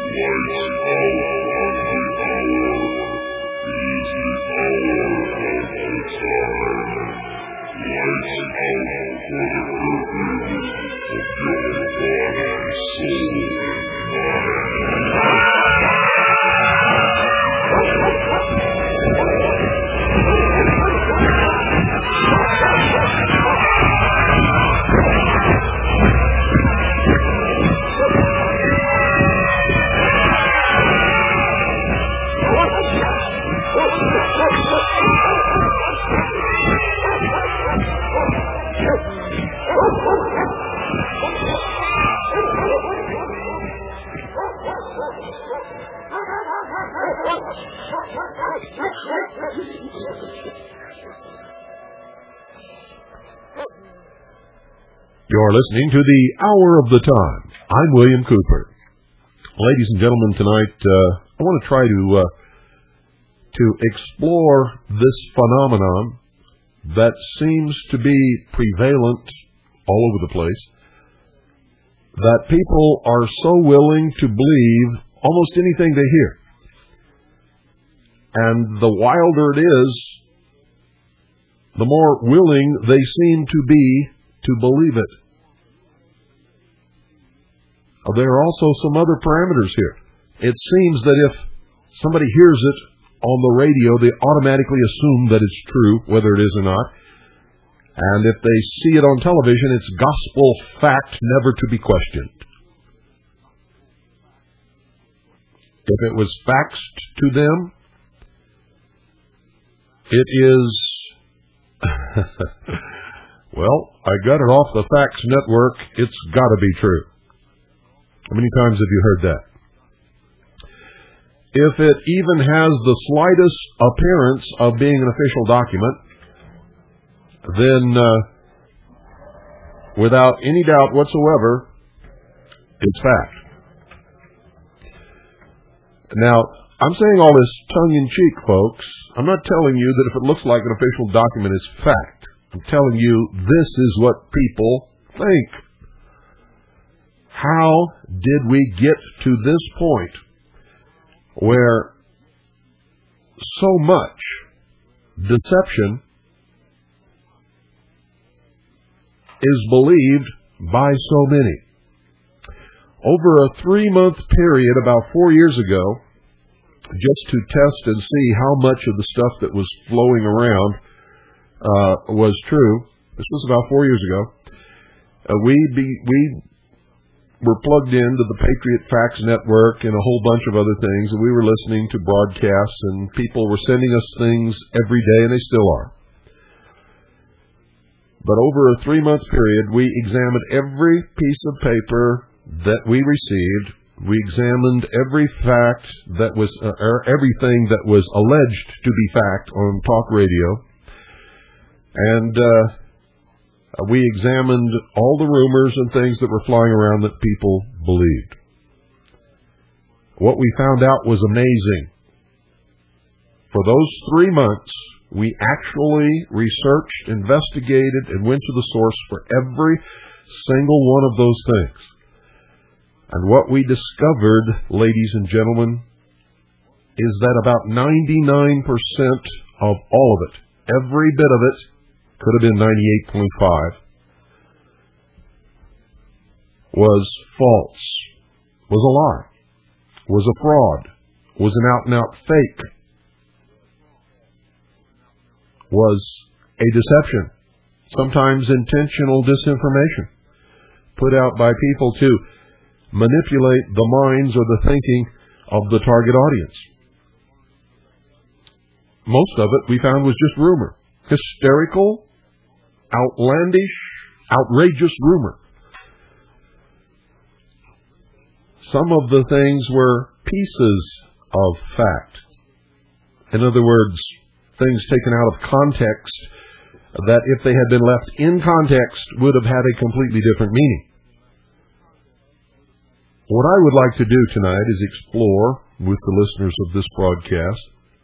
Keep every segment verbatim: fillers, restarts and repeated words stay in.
You're listening to the Hour of the Time. I'm William Cooper. Ladies and gentlemen, tonight uh, I want to try to uh, to explore this phenomenon that seems to be prevalent all over the place, that people are so willing to believe almost anything they hear. And the wilder it is, the more willing they seem to be to believe it. There are also some other parameters here. It seems that if somebody hears it on the radio, they automatically assume that it's true, whether it is or not. And if they see it on television, it's gospel fact, never to be questioned. If it was faxed to them, it is, well, I got it off the fax network, it's got to be true. How many times have you heard that? If it even has the slightest appearance of being an official document, then uh, without any doubt whatsoever, it's fact. Now, I'm saying all this tongue-in-cheek, folks. I'm not telling you that if it looks like an official document, it's fact. I'm telling you this is what people think. How did we get to this point where so much deception is believed by so many? Over a three-month period, about four years ago, just to test and see how much of the stuff that was flowing around uh, was true, this was about four years ago, uh, we be, we were plugged into the Patriot Fax Network and a whole bunch of other things, and we were listening to broadcasts, and people were sending us things every day, and they still are. But over a three-month period, we examined every piece of paper that we received. We examined every fact that was, uh, or everything that was alleged to be fact on talk radio, and uh, we examined all the rumors and things that were flying around that people believed. What we found out was amazing. For those three months, we actually researched, investigated, and went to the source for every single one of those things. And what we discovered, ladies and gentlemen, is that about ninety-nine percent of all of it, every bit of it, could have been ninety-eight point five, was false, was a lie, was a fraud, was an out-and-out fake, was a deception, sometimes intentional disinformation, put out by people to manipulate the minds or the thinking of the target audience. Most of it, we found, was just rumor. Hysterical, outlandish, outrageous rumor. Some of the things were pieces of fact. In other words, things taken out of context that, if they had been left in context, would have had a completely different meaning. What I would like to do tonight is explore with the listeners of this broadcast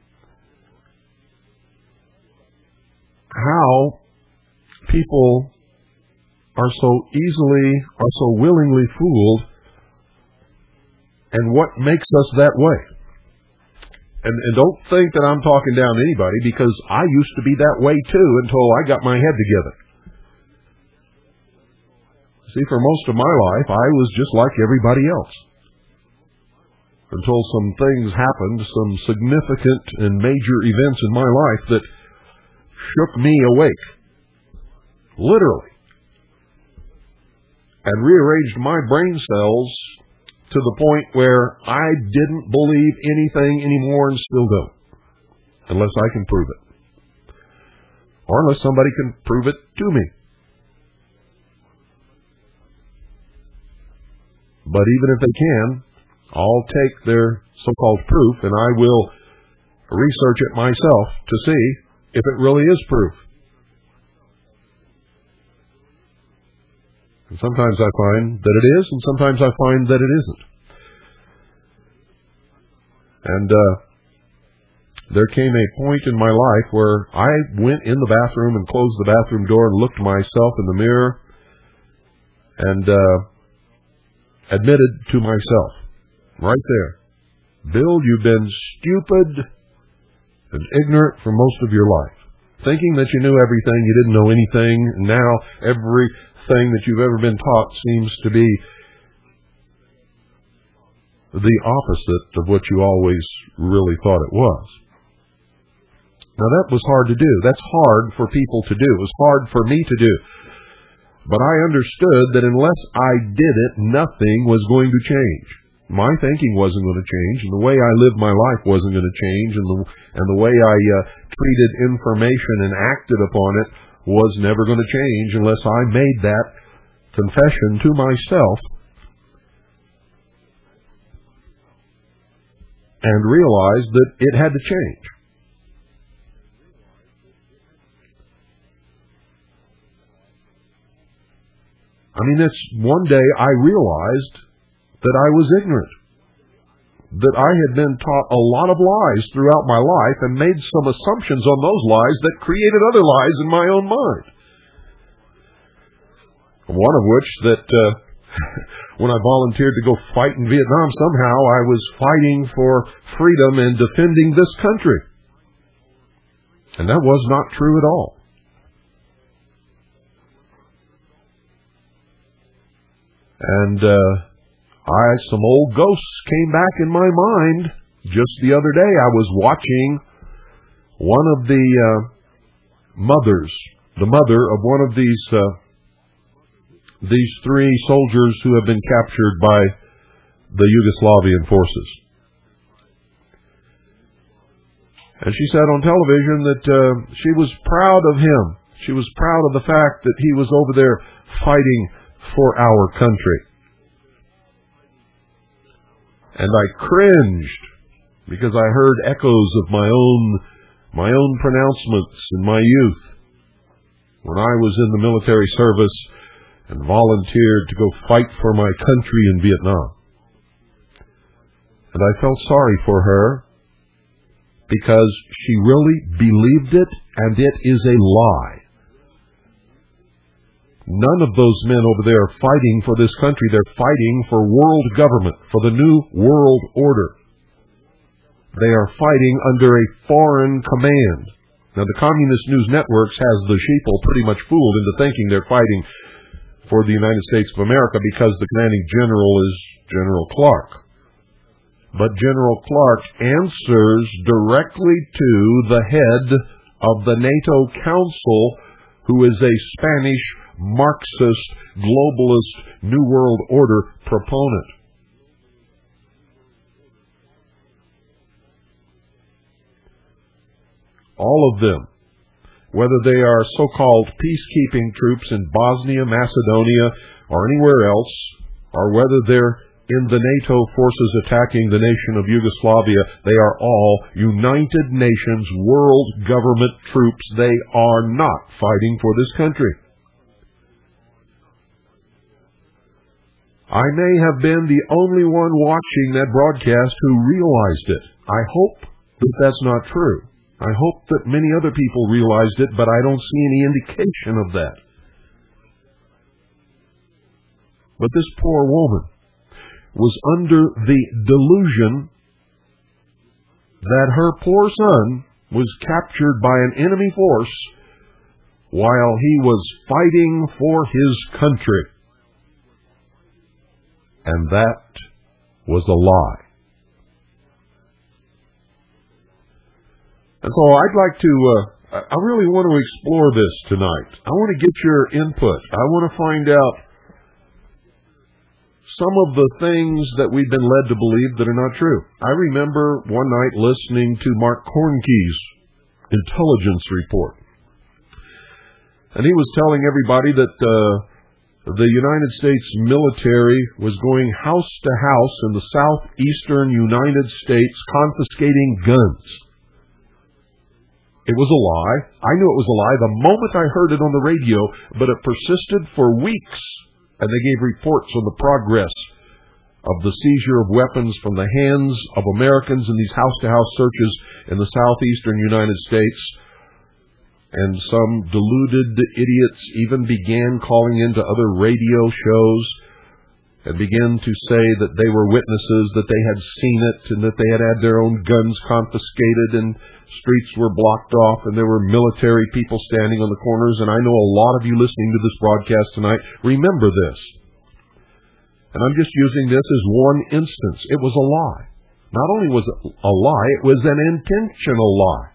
how people are so easily, are so willingly fooled, and what makes us that way. And, and don't think that I'm talking down to anybody, because I used to be that way too until I got my head together. See, for most of my life, I was just like everybody else. Until some things happened, some significant and major events in my life that shook me awake. Literally. And rearranged my brain cells to the point where I didn't believe anything anymore and still don't. Unless I can prove it. Or unless somebody can prove it to me. But even if they can, I'll take their so-called proof and I will research it myself to see if it really is proof. And sometimes I find that it is, and sometimes I find that it isn't. And uh, there came a point in my life where I went in the bathroom and closed the bathroom door and looked myself in the mirror and uh, admitted to myself, right there, Bill, you've been stupid and ignorant for most of your life. Thinking that you knew everything, you didn't know anything, and now everything that you've ever been taught seems to be the opposite of what you always really thought it was. Now that was hard to do. That's hard for people to do. It was hard for me to do. But I understood that unless I did it, nothing was going to change. My thinking wasn't going to change, and the way I lived my life wasn't going to change, and the and the way I uh, treated information and acted upon it was never going to change unless I made that confession to myself and realized that it had to change. I mean, it's one day I realized that I was ignorant, that I had been taught a lot of lies throughout my life and made some assumptions on those lies that created other lies in my own mind. One of which that uh, when I volunteered to go fight in Vietnam, somehow I was fighting for freedom and defending this country. And that was not true at all. And uh, I, some old ghosts came back in my mind. Just the other day, I was watching one of the uh, mothers, the mother of one of these uh, these three soldiers who have been captured by the Yugoslavian forces. And she said on television that uh, she was proud of him. She was proud of the fact that he was over there fighting for our country. And I cringed because I heard echoes of my own my own pronouncements in my youth when I was in the military service and volunteered to go fight for my country in Vietnam. And I felt sorry for her because she really believed it, and it is a lie. None of those men over there are fighting for this country. They're fighting for world government, for the new world order. They are fighting under a foreign command. Now, the Communist News Networks has the sheeple pretty much fooled into thinking they're fighting for the United States of America because the commanding general is General Clark. But General Clark answers directly to the head of the NATO Council, who is a Spanish Marxist, globalist, New World Order proponent. All of them, whether they are so-called peacekeeping troops in Bosnia, Macedonia, or anywhere else, or whether they're in the NATO forces attacking the nation of Yugoslavia, they are all United Nations world government troops. They are not fighting for this country. I may have been the only one watching that broadcast who realized it. I hope that that's not true. I hope that many other people realized it, but I don't see any indication of that. But this poor woman, was under the delusion that her poor son was captured by an enemy force while he was fighting for his country. And that was a lie. And so I'd like to, uh, I really want to explore this tonight. I want to get your input. I want to find out some of the things that we've been led to believe that are not true. I remember one night listening to Mark Kornkey's intelligence report. And he was telling everybody that uh, the United States military was going house to house in the southeastern United States confiscating guns. It was a lie. I knew it was a lie the moment I heard it on the radio, but it persisted for weeks. And they gave reports on the progress of the seizure of weapons from the hands of Americans in these house-to-house searches in the southeastern United States. And some deluded idiots even began calling into other radio shows and began to say that they were witnesses, that they had seen it, and that they had had their own guns confiscated, and streets were blocked off, and there were military people standing on the corners. And I know a lot of you listening to this broadcast tonight remember this. And I'm just using this as one instance. It was a lie. Not only was it a lie, it was an intentional lie.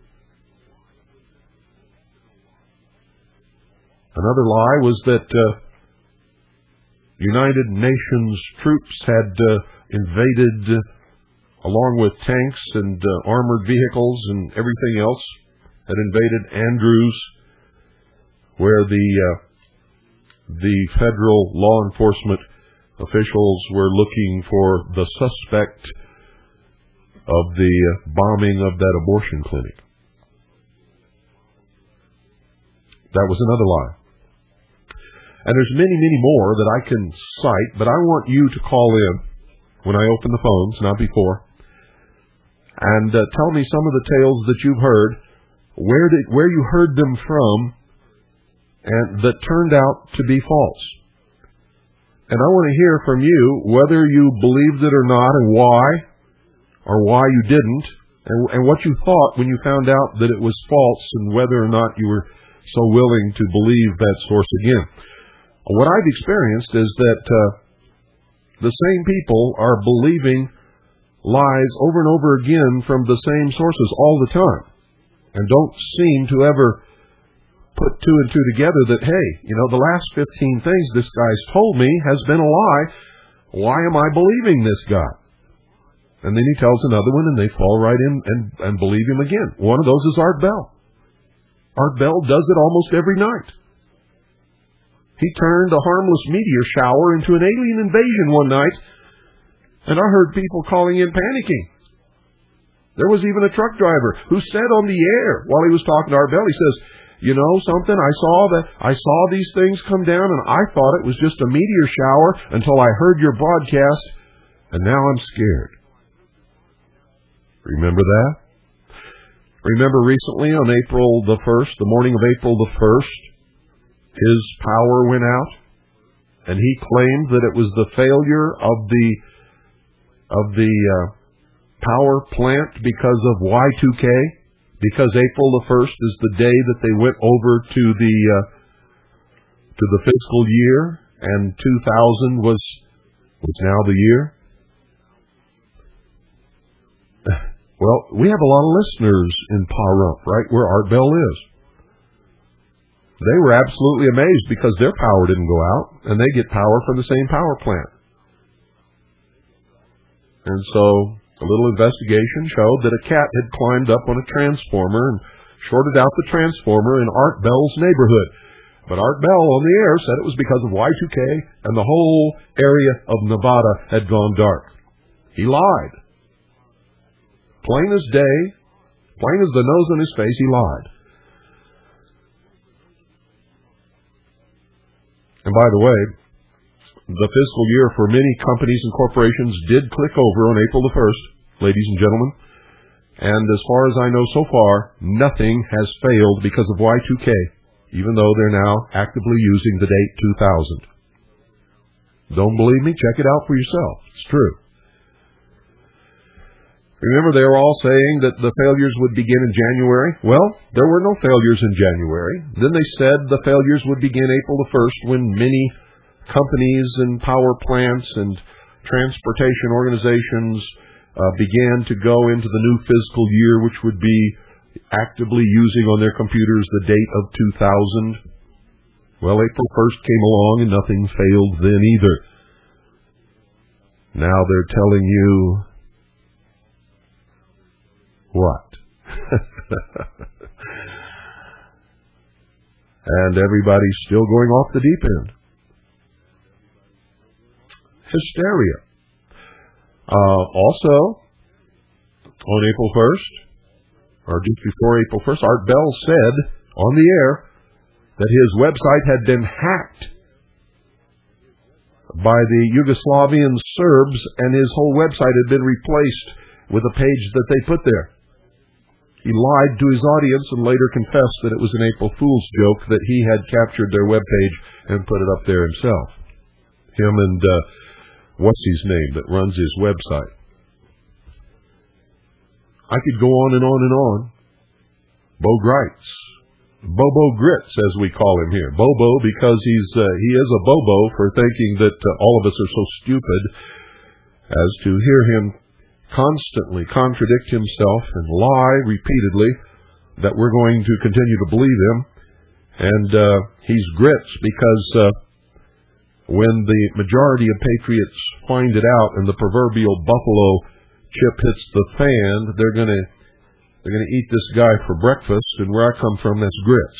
Another lie was that uh, United Nations troops had uh, invaded, uh, along with tanks and uh, armored vehicles and everything else, had invaded Andrews, where the uh, the federal law enforcement officials were looking for the suspect of the uh, bombing of that abortion clinic. That was another lie. And there's many, many more that I can cite, but I want you to call in when I open the phones, not before, and uh, tell me some of the tales that you've heard, where did, where you heard them from, and that turned out to be false. And I want to hear from you whether you believed it or not, and why, or why you didn't, and, and what you thought when you found out that it was false, and whether or not you were so willing to believe that source again. What I've experienced is that uh, the same people are believing lies over and over again from the same sources all the time, and don't seem to ever put two and two together that, hey, you know, the last fifteen things this guy's told me has been a lie. Why am I believing this guy? And then he tells another one, and they fall right in and, and believe him again. One of those is Art Bell. Art Bell does it almost every night. He turned a harmless meteor shower into an alien invasion one night, and I heard people calling in panicking. There was even a truck driver who said on the air while he was talking to Art Bell, he says, you know something, I saw that I saw these things come down, and I thought it was just a meteor shower until I heard your broadcast, and now I'm scared. Remember that? Remember recently on April the first, the morning of April the first, his power went out, and he claimed that it was the failure of the of the uh, power plant because of Y two K, because April the first is the day that they went over to the uh, to the fiscal year, and two thousand was was now the year. Well, we have a lot of listeners in Pahrump, right where Art Bell is. They were absolutely amazed because their power didn't go out, and they get power from the same power plant. And so a little investigation showed that a cat had climbed up on a transformer and shorted out the transformer in Art Bell's neighborhood. But Art Bell on the air said it was because of Y two K, and the whole area of Nevada had gone dark. He lied. Plain as day, plain as the nose on his face, he lied. And by the way, the fiscal year for many companies and corporations did click over on April the first, ladies and gentlemen. And as far as I know so far, nothing has failed because of Y two K, even though they're now actively using the date two thousand. Don't believe me? Check it out for yourself. It's true. Remember, they were all saying that the failures would begin in January. Well, there were no failures in January. Then they said the failures would begin April the first when many companies and power plants and transportation organizations uh, began to go into the new fiscal year, which would be actively using on their computers the date of two thousand. Well, April first came along and nothing failed then either. Now they're telling you what? And everybody's still going off the deep end. Hysteria. Uh, also, on April first, or just before April first, Art Bell said on the air that his website had been hacked by the Yugoslavian Serbs, and his whole website had been replaced with a page that they put there. He lied to his audience and later confessed that it was an April Fool's joke that he had captured their webpage and put it up there himself. Him and uh, what's his name that runs his website. I could go on and on and on. Bo Gritz. Bobo Grits, as we call him here. Bobo because he's uh, he is a bobo for thinking that uh, all of us are so stupid as to hear him constantly contradict himself and lie repeatedly that we're going to continue to believe him. And uh, he's grits because uh, when the majority of patriots find it out and the proverbial buffalo chip hits the fan, they're going to they're going to eat this guy for breakfast, and where I come from, that's grits.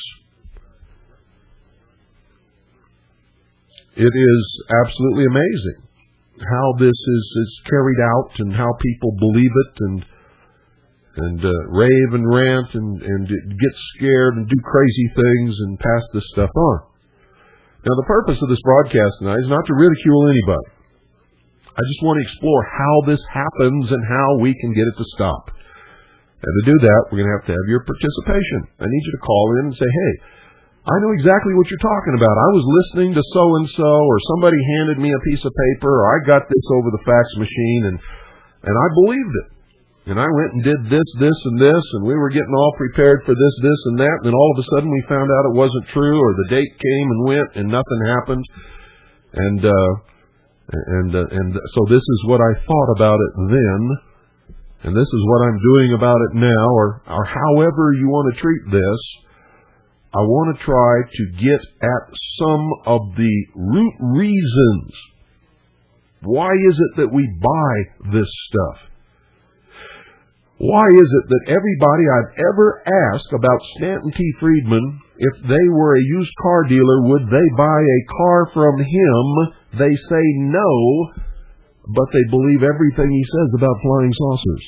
It is absolutely amazing how this is, is carried out and how people believe it and and uh, rave and rant and, and get scared and do crazy things and pass this stuff on. Now, the purpose of this broadcast tonight is not to ridicule anybody. I just want to explore how this happens and how we can get it to stop. And to do that, we're going to have to have your participation. I need you to call in and say, hey, I know exactly what you're talking about. I was listening to so-and-so, or somebody handed me a piece of paper, or I got this over the fax machine, and and I believed it. And I went and did this, this, and this, and we were getting all prepared for this, this, and that, and then all of a sudden we found out it wasn't true, or the date came and went, and nothing happened. And uh, and uh, and so this is what I thought about it then, and this is what I'm doing about it now, or or however you want to treat this. I want to try to get at some of the root reasons. Why is it that we buy this stuff? Why is it that everybody I've ever asked about Stanton T. Friedman, if they were a used car dealer, would they buy a car from him? They say no, but they believe everything he says about flying saucers.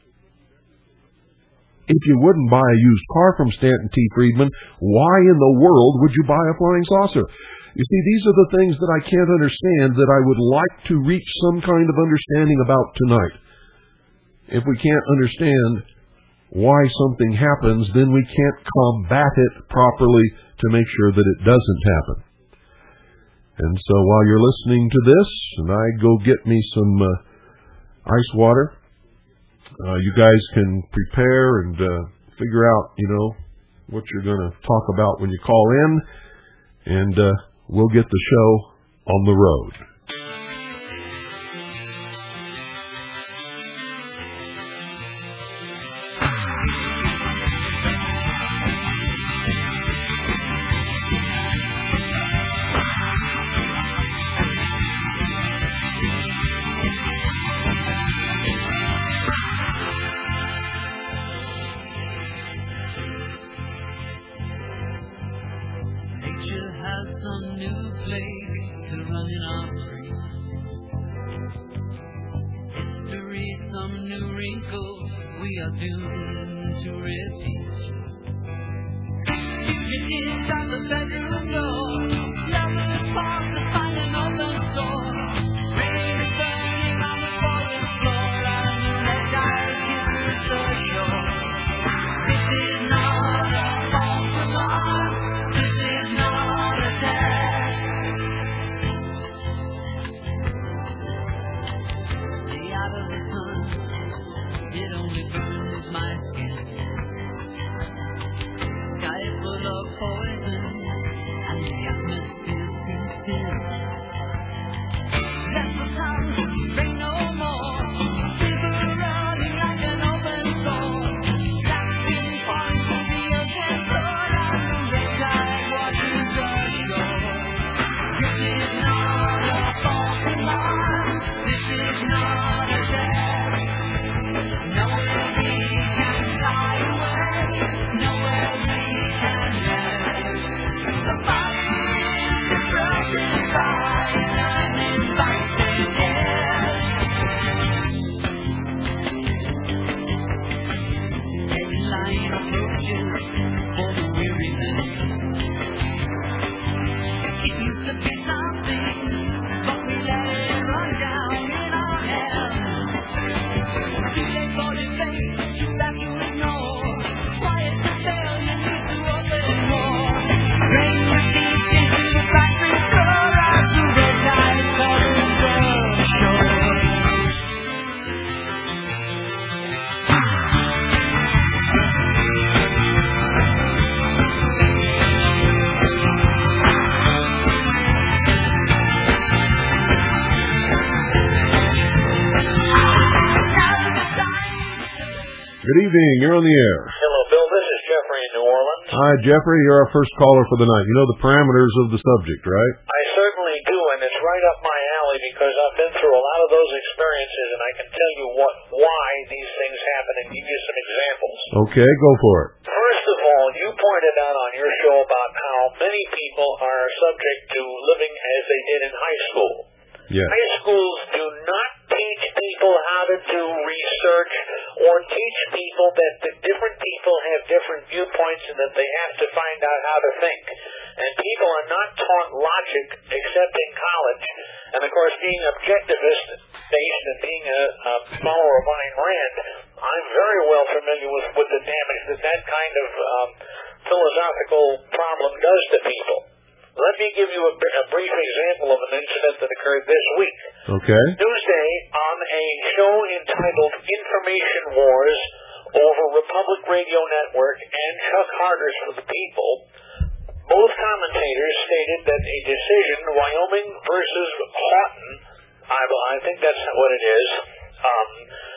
If you wouldn't buy a used car from Stanton T. Friedman, why in the world would you buy a flying saucer? You see, these are the things that I can't understand that I would like to reach some kind of understanding about tonight. If we can't understand why something happens, then we can't combat it properly to make sure that it doesn't happen. And so while you're listening to this, and I go get me some uh, ice water, Uh, you guys can prepare and uh, figure out, you know, what you're going to talk about when you call in, and uh, we'll get the show on the road. Good evening. You're on the air. Hello, Bill. This is Jeffrey in New Orleans. Hi, Jeffrey. You're our first caller for the night. You know the parameters of the subject, right? I certainly do, and it's right up my alley because I've been through a lot of those experiences, and I can tell you what why these things happen and give you some examples. Okay, go for it. First of all, you pointed out on your show about how many people are subject to living as they did in high school. Yes. High schools do not teach people how to do research or teach people that the different people have different viewpoints and that they have to find out how to think. And people are not taught logic except in college. And of course, being objectivist based and being a, a follower of Ayn Rand, I'm very well familiar with, with the damage that that kind of um, philosophical problem does to people. Let me give you a, a brief example of an incident that occurred this week. Okay. Tuesday, on a show entitled Information Wars over Republic Radio Network and Chuck Harder's For the People, both commentators stated that a decision, Wyoming versus Houghton, I, I think that's what it is, um,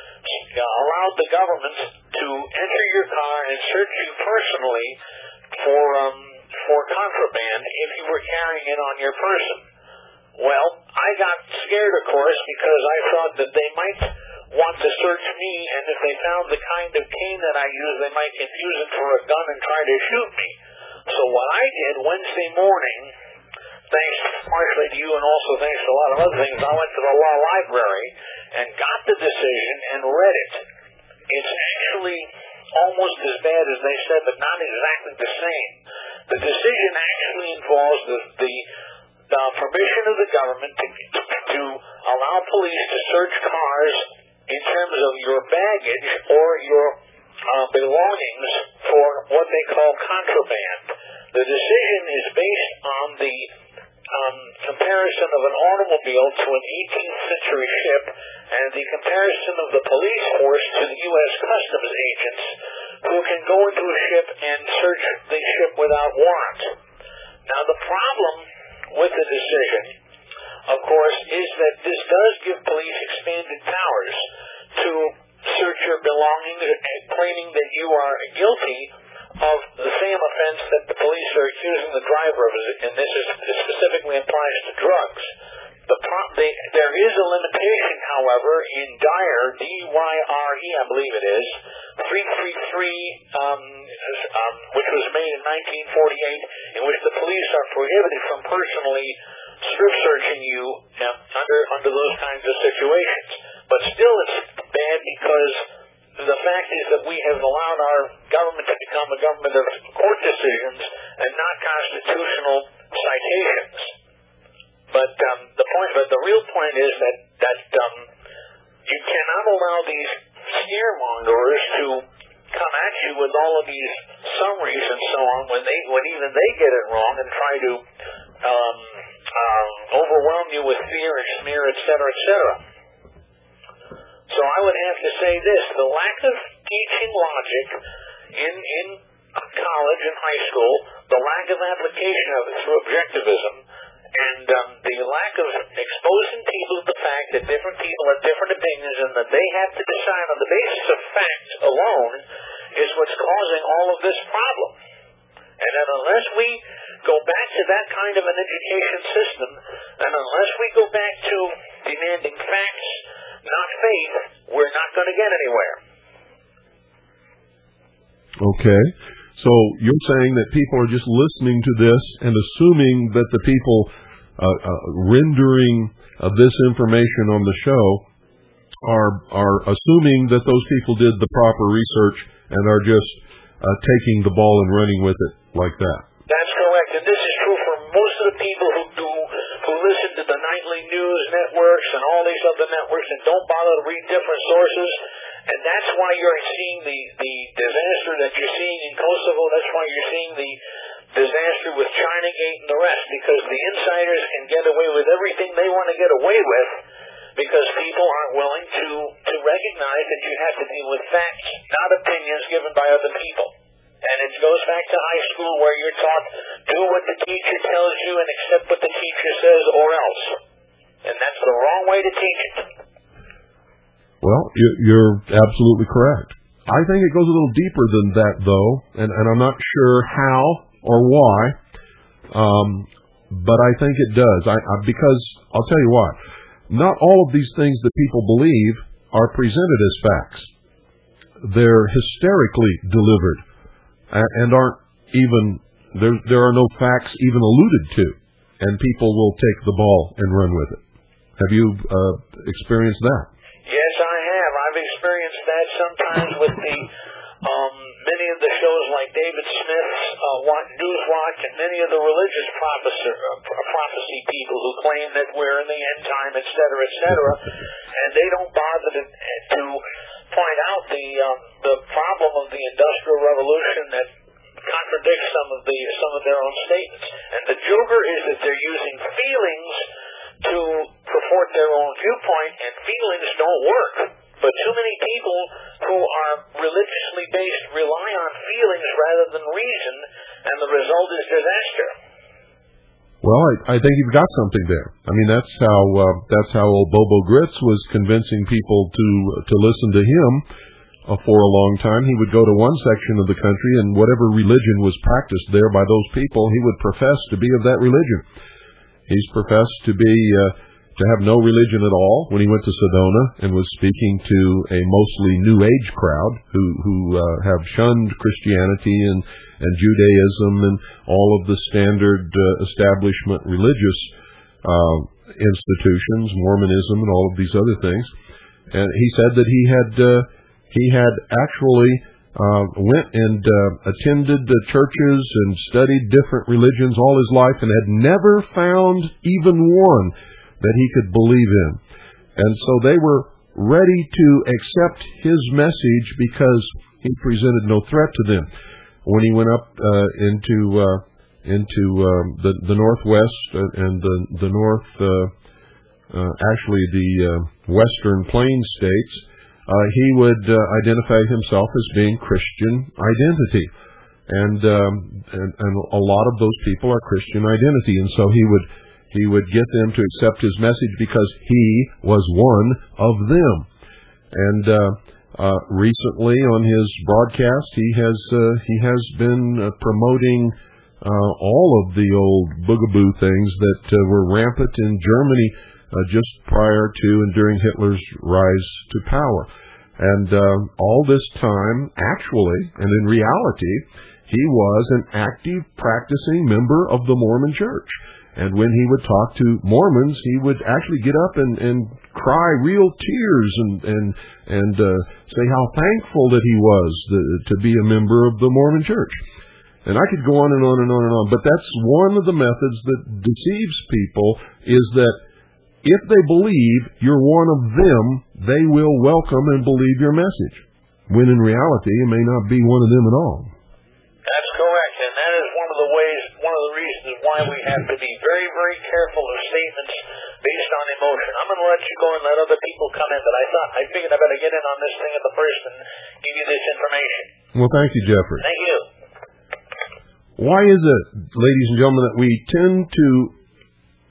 allowed the government to enter your car and search you personally for um, for contraband if you were carrying it on your person. Well, I got scared, of course, because I thought that they might want to search me, and if they found the kind of cane that I use, they might confuse it for a gun and try to shoot me. So what I did Wednesday morning, thanks partially to you and also thanks to a lot of other things, I went to the law library and got the decision and read it. It's actually almost as bad as they said, but not exactly the same. The decision actually involves the, the, the permission of the government to, to allow police to search cars in terms of your baggage or your uh, belongings for what they call contraband. The decision is based on the um, comparison of an automobile to an eighteenth century ship and the comparison of the police force to the U S customs agents who can go into a ship and search the ship without warrant. Now, the problem with the decision, of course, is that this does give police expanded powers to search your belongings, claiming that you are guilty of the same offense that the police are accusing the driver of, and this is, this specifically applies to drugs. The pro- they, there is a limitation, however, in Dyer, D Y R E, I believe it is, three thirty-three, um, um, which was made in nineteen forty-eight, in which the police are prohibited from personally strip searching you uh, under under those kinds of situations. But still, it's bad because the fact is that we have allowed our government to become a government of court decisions and not constitutional citations. But um, the point, but the real point is that that um, you cannot allow these scaremongers to come at you with all of these summaries and so on when they when even they get it wrong and try to um, um, overwhelm you with fear and smear, et cetera, et cetera. So I would have to say this: the lack of teaching logic in in college and high school, the lack of application of it through objectivism, And um, the lack of exposing people to the fact that different people have different opinions and that they have to decide on the basis of fact alone is what's causing all of this problem. And that unless we go back to that kind of an education system, and unless we go back to demanding facts, not faith, we're not going to get anywhere. Okay. So you're saying that people are just listening to this and assuming that the people uh, uh, rendering uh, this information on the show are are assuming that those people did the proper research and are just uh, taking the ball and running with it like that. That's correct, and this is true for most of the people who do who listen to the nightly news networks and all these other networks and don't bother to read different sources. And that's why you're seeing the, the disaster that you're seeing in Kosovo. That's why you're seeing the disaster with Chinagate and the rest, because the insiders can get away with everything they want to get away with because people aren't willing to, to recognize that you have to deal with facts, not opinions given by other people. And it goes back to high school where you're taught, do what the teacher tells you and accept what the teacher says or else. And that's the wrong way to teach it. Well, you're absolutely correct. I think it goes a little deeper than that, though, and, and I'm not sure how or why, um, but I think it does. I, I, because, I'll tell you why. Not all of these things that people believe are presented as facts. They're hysterically delivered and aren't even, there, there are no facts even alluded to, and people will take the ball and run with it. Have you uh, experienced that? Yes, I have. I've experienced that sometimes with the um, many of the shows like David Smith's uh, Newswatch and many of the religious prophecy, uh, prophecy people who claim that we're in the end time, et cetera, et cetera, and they don't bother to, to point out the um, the problem of the Industrial Revolution that contradicts some of the some of their own statements. And the joker is that they're using feelings to purport their own viewpoint, and feelings don't work. But too many people who are religiously based rely on feelings rather than reason, and the result is disaster. Well, I, I think you've got something there. I mean, that's how uh, that's how old Bobo Grits was convincing people to to listen to him uh, for a long time. He would go to one section of the country, and whatever religion was practiced there by those people, he would profess to be of that religion. He's professed to be uh, to have no religion at all when he went to Sedona and was speaking to a mostly New Age crowd who who uh, have shunned Christianity and and Judaism and all of the standard uh, establishment religious uh, institutions, Mormonism, and all of these other things. And he said that he had uh, he had actually. Uh, went and uh, attended the churches and studied different religions all his life and had never found even one that he could believe in. And so they were ready to accept his message because he presented no threat to them. When he went up uh, into uh, into um, the the Northwest and the the North, uh, uh, actually the uh, Western Plains states, Uh, he would uh, identify himself as being Christian identity, and, um, and and a lot of those people are Christian identity, and so he would he would get them to accept his message because he was one of them. And uh, uh, recently on his broadcast, he has uh, he has been uh, promoting uh, all of the old boogaboo things that uh, were rampant in Germany Uh, just prior to and during Hitler's rise to power. And uh, all this time, actually, and in reality, he was an active practicing member of the Mormon Church. And when he would talk to Mormons, he would actually get up and, and cry real tears and and, and uh, say how thankful that he was the, to be a member of the Mormon Church. And I could go on and on and on and on, but that's one of the methods that deceives people, is that if they believe you're one of them, they will welcome and believe your message, when in reality you may not be one of them at all. That's correct, and that is one of the ways, one of the reasons why we have to be very, very careful of statements based on emotion. I'm going to let you go and let other people come in, but I thought I figured I better get in on this thing at the first and give you this information. Well, thank you, Jeffrey. Thank you. Why is it, ladies and gentlemen, that we tend to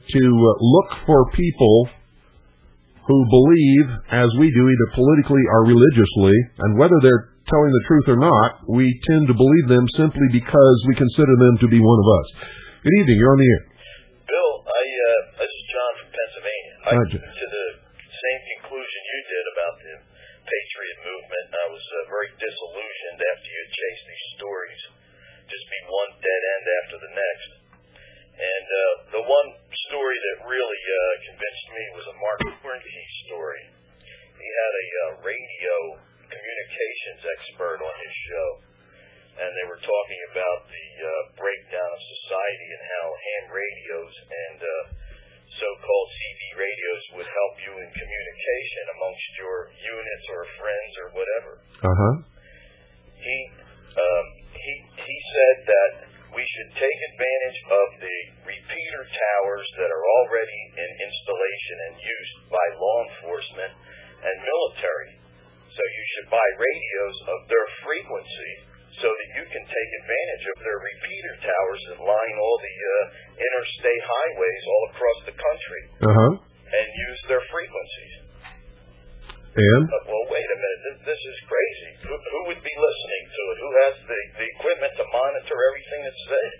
to uh, look for people who believe, as we do, either politically or religiously, and whether they're telling the truth or not, we tend to believe them simply because we consider them to be one of us. Good evening. You're on the air. Bill, I, uh, this is John from Pennsylvania. I Hi, came John. to the same conclusion you did about the Patriot movement. I was uh, very disillusioned after you had chased these stories. Just be one dead end after the next. And uh, the one story that really uh, convinced me was a Mark Hornby story. He had a uh, radio communications expert on his show, and they were talking about the uh, breakdown of society and how ham radios and uh, so-called C B radios would help you in communication amongst your units or friends or whatever. Uh-huh. He um, he he said that we should take advantage of the repeater towers that are already in installation and used by law enforcement and military. So you should buy radios of their frequency so that you can take advantage of their repeater towers that line all the uh, interstate highways all across the country Uh-huh. and use their frequencies. And? But, well, wait a minute. This, this is crazy. Who, who would be listening to it? Who has the, the equipment to monitor everything that's said?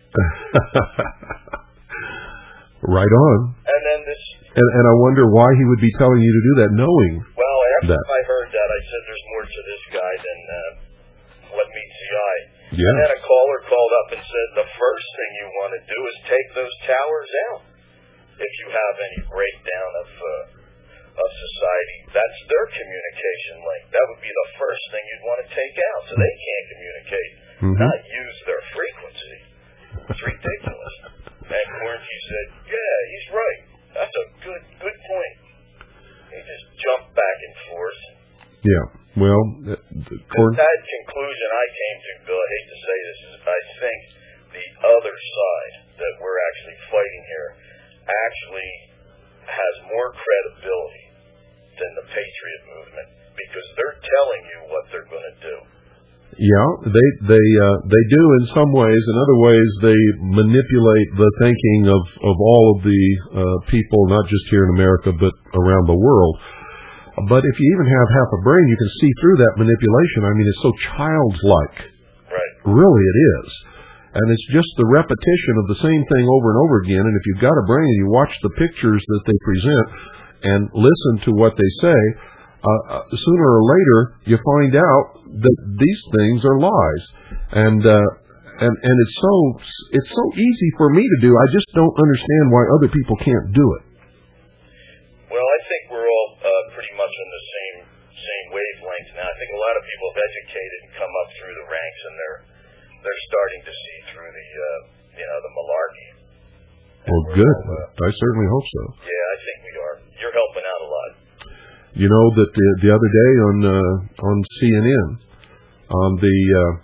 Right on. And then this... And, and I wonder why he would be telling you to do that, knowing Well, after that. I heard that, I said there's more to this guy than uh, what meets the eye. Yes. And then a caller called up and said the first thing you want to do is take those towers out. If you have any breakdown of uh, of society, that's their communication link. That would be the first thing you'd want to take out so they can't communicate, Mm-hmm. not use their frequency. It's ridiculous. And Quarantine said, yeah, he's right. That's a good good point. He just jumped back and forth. Yeah. Well, the, the court... That conclusion I came to, Bill, I hate to say this, is I think the other side that we're actually fighting here actually has more credibility than the Patriot movement because they're telling you what they're going to do. Yeah, they they uh, they do in some ways. In other ways, they manipulate the thinking of, of all of the uh, people, not just here in America, but around the world. But if you even have half a brain, you can see through that manipulation. I mean, it's so childlike. Right. Really, it is. And it's just the repetition of the same thing over and over again. And if you've got a brain and you watch the pictures that they present and listen to what they say, uh, sooner or later you find out that these things are lies. And uh, and and it's so it's so easy for me to do. I just don't understand why other people can't do it. Well, I think we're all uh, pretty much on the same same wavelength now. I think a lot of people have educated and come up through the ranks, and they're they're starting to see through the uh, you know the malarkey. Well, good. All, uh, I certainly hope so. Yeah, I think we are. You're helping out a lot. You know that the the other day on uh, on C N N, on the uh,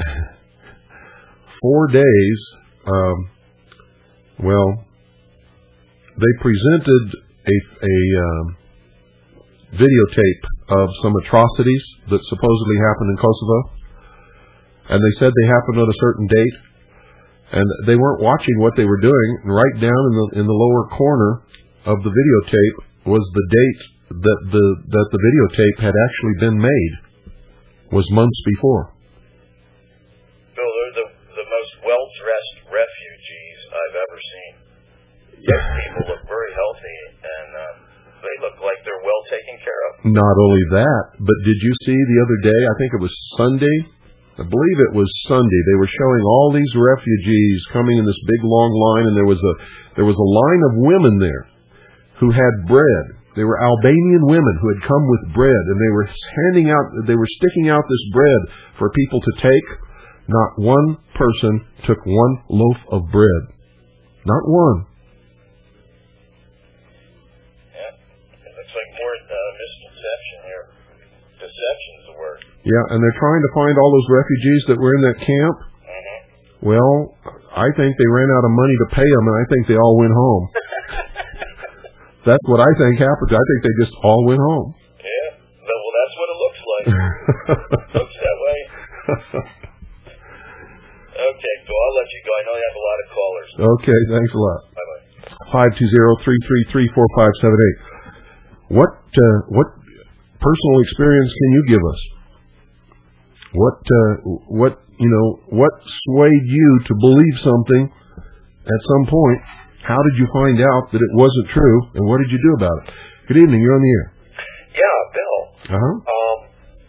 four days, um, well, they presented a a um, videotape of some atrocities that supposedly happened in Kosovo, and they said they happened on a certain date, and they weren't watching what they were doing. And right down in the in the lower corner of the videotape was the date that the that the videotape had actually been made, was months before. Bill, they're the the most well-dressed refugees I've ever seen. Those people look very healthy, and uh, they look like they're well taken care of. Not only that, but did you see the other day, I think it was Sunday, I believe it was Sunday, they were showing all these refugees coming in this big long line, and there was a there was a line of women there who had bread. They were Albanian women who had come with bread, and they were handing out, they were sticking out this bread for people to take. Not one person took one loaf of bread. Not one. Yeah, it looks like more uh, misconception here. Deception's the word. Yeah, and they're trying to find all those refugees that were in that camp. Mm-hmm. Well, I think they ran out of money to pay them, and I think they all went home. That's what I think happened. I think they just all went home. Yeah, well, that's what it looks like. Looks that way. Okay, so I'll let you go. I know you have a lot of callers. Okay, thanks a lot. Bye-bye. five two zero, three three three, four five seven eight. What uh, what personal experience can you give us? What uh, what you know? What swayed you to believe something at some point? How did you find out that it wasn't true, and what did you do about it? Good evening. You're on the air. Yeah, Bill. Uh huh. Um,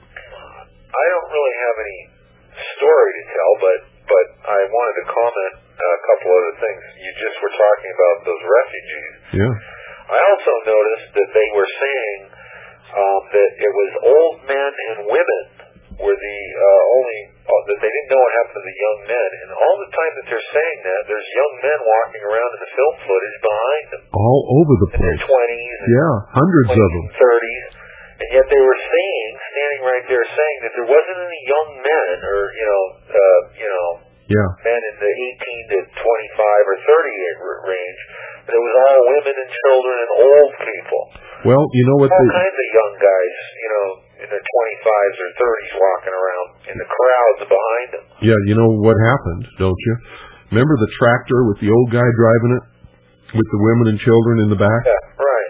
I don't really have any story to tell, but but I wanted to comment on a couple other things. You just were talking about those refugees. Yeah. I also noticed that they were saying um, that it was old men and women were the uh, only, uh, that they didn't know what happened to the young men. And all the time that they're saying that, there's young men walking around in the film footage behind them. All over the place. In their twenties. Yeah, hundreds of them. thirties. And yet they were saying, standing right there, saying that there wasn't any young men or, you know, uh, you know, yeah. men in the eighteen to twenty-five or thirty range. But it was all women and children and old people. Well, you know what? All the, kinds of young guys, you know, in their twenty-fives or thirties walking around in the crowds behind them. Yeah, you know what happened, don't you? Remember the tractor with the old guy driving it? With the women and children in the back? Yeah, right.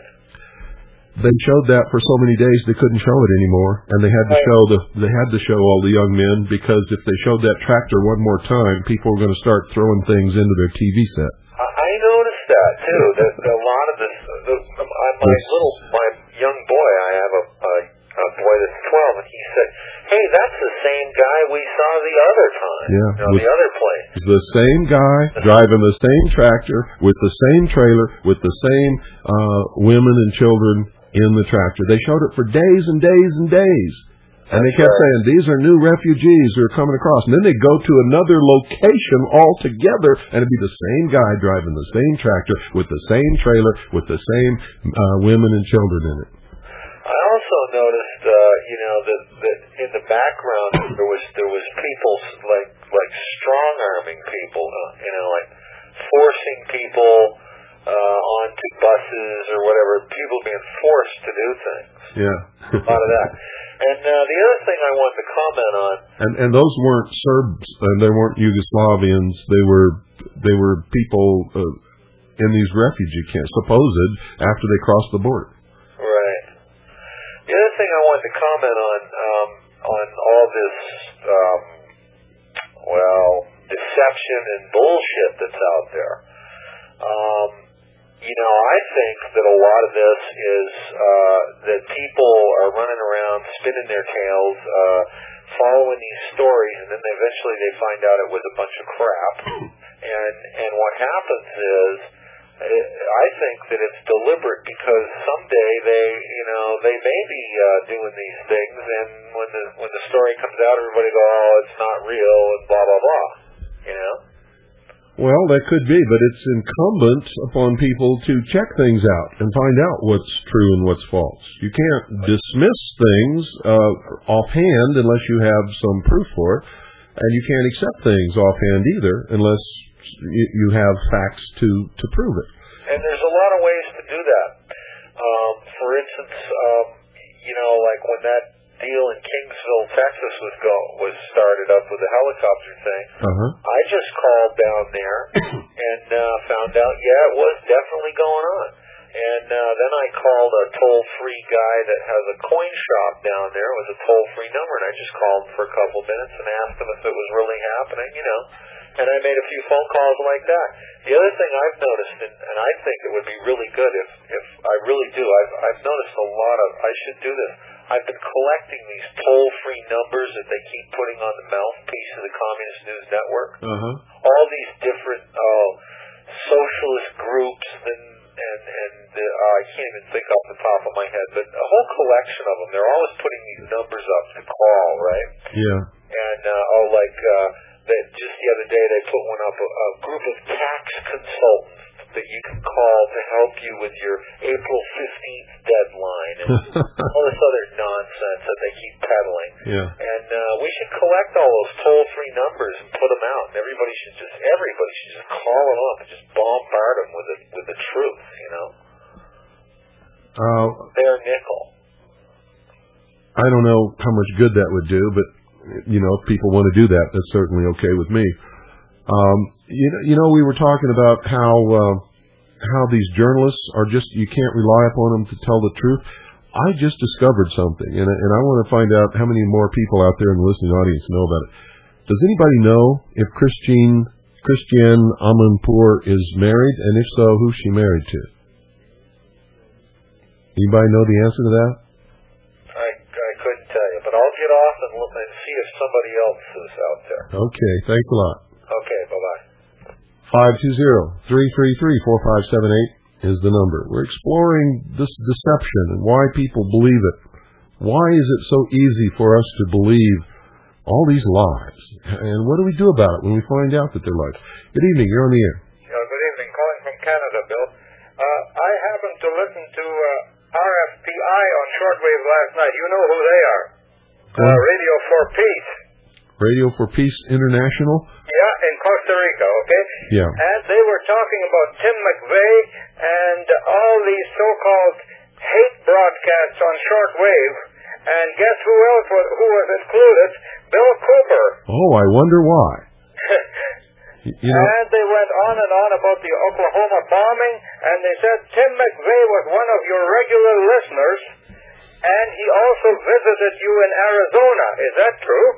They showed that for so many days they couldn't show it anymore, and they had to show the they had to show all the young men, because if they showed that tractor one more time, people were going to start throwing things into their T V set. I noticed that too. That a lot of this, the, my little, my young boy, I have a, a, a boy that's twelve, and he said, "Hey, that's the same guy we saw the other time. Yeah, you know, the other place. It's the same guy driving the same tractor with the same trailer with the same uh, women and children in the tractor. They showed it for days and days and days. And they kept saying, these are new refugees who are coming across. And then they go to another location altogether, and it'd be the same guy driving the same tractor with the same trailer with the same uh, women and children in it. I also noticed, uh, you know, that, that in the background there was there was people like like strong arming people, uh, you know, like forcing people uh, onto buses or whatever. People being forced to do things. Yeah, a lot of that. And uh, the other thing I wanted to comment on, and and those weren't Serbs, and they weren't Yugoslavians. They were they were people uh, in these refugee camps, supposed after they crossed the border. Right. The other thing I wanted to comment on um, on all this, um, well, deception and bullshit that's out there. Um, You know, I think that a lot of this is uh, that people are running around spinning their tails, uh, following these stories, and then they eventually they find out it was a bunch of crap. And and what happens is, it, I think that it's deliberate, because someday they, you know, they may be uh, doing these things, and when the when the story comes out, everybody go, oh, it's not real, and blah blah blah. You know. Well, that could be, but it's incumbent upon people to check things out and find out what's true and what's false. You can't dismiss things uh, offhand unless you have some proof for it, and you can't accept things offhand either unless you have facts to, to prove it. And there's a lot of ways to do that. Um, for instance, um, you know, like when that deal in Kingsville, Texas was go was started up with the helicopter thing. Uh-huh. I just called down there and uh, found out, yeah, it was definitely going on. And uh, then I called a toll-free guy that has a coin shop down there. It was a toll-free number, and I just called him for a couple minutes and asked him if it was really happening, you know. And I made a few phone calls like that. The other thing I've noticed, and, and I think it would be really good if, if I really do, I've, I've noticed a lot of, I should do this. I've been collecting these toll-free numbers that they keep putting on the mouthpiece of the Communist News Network. Uh-huh. All these different uh, socialist groups, and and and the, uh, I can't even think off the top of my head, but a whole collection of them. They're always putting these numbers up to call, right? Yeah. And uh, oh, like uh, that. Just the other day, they put one up, a, a group of tax consultants that you can call to help you with your April fifteenth deadline, and all this other nonsense that they keep peddling. Yeah. And uh, we should collect all those toll-free numbers and put them out. And everybody should just everybody should just call them up and just bombard them with the with the truth. You know. Uh, Bare nickel. I don't know how much good that would do, but you know, if people want to do that, that's certainly okay with me. Um, you know, you know, we were talking about how uh, how these journalists are just, you can't rely upon them to tell the truth. I just discovered something, and, and I want to find out how many more people out there in the listening audience know about it. Does anybody know if Christine, Christiane Amanpour is married, and if so, who's she married to? Anybody know the answer to that? I, I couldn't tell you, but I'll get off and look and see if somebody else is out there. Okay, thanks a lot. Okay, bye-bye. five two zero, three three three, four five seven eight is the number. We're exploring this deception and why people believe it. Why is it so easy for us to believe all these lies? And what do we do about it when we find out that they're lies? Good evening, you're on the air. Yeah, good evening. Calling from Canada, Bill. Uh, I happened to listen to uh, R F P I on shortwave last night. You know who they are. Uh, Radio for Peace. Radio for Peace International? Yeah, in Costa Rica, okay? Yeah. And they were talking about Tim McVeigh and all these so-called hate broadcasts on shortwave. And guess who else was, who was included? Bill Cooper. Oh, I wonder why. You know, and they went on and on about the Oklahoma bombing, and they said Tim McVeigh was one of your regular listeners, and he also visited you in Arizona. Is that true?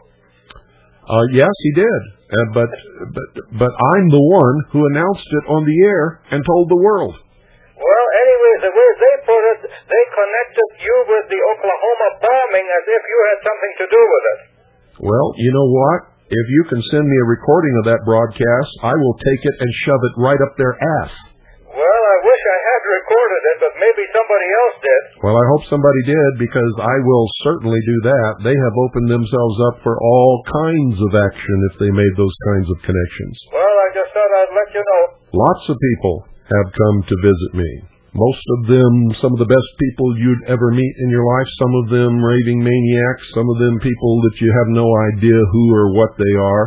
Uh, yes, he did. Uh, but but but I'm the one who announced it on the air and told the world. Well, anyways, the way they put it, they connected you with the Oklahoma bombing as if you had something to do with it. Well, you know what? If you can send me a recording of that broadcast, I will take it and shove it right up their ass. Well, I wish I had recorded it, but maybe somebody else did. Well, I hope somebody did, because I will certainly do that. They have opened themselves up for all kinds of action if they made those kinds of connections. Well, I just thought I'd let you know. Lots of people have come to visit me. Most of them, some of the best people you'd ever meet in your life, some of them raving maniacs, some of them people that you have no idea who or what they are,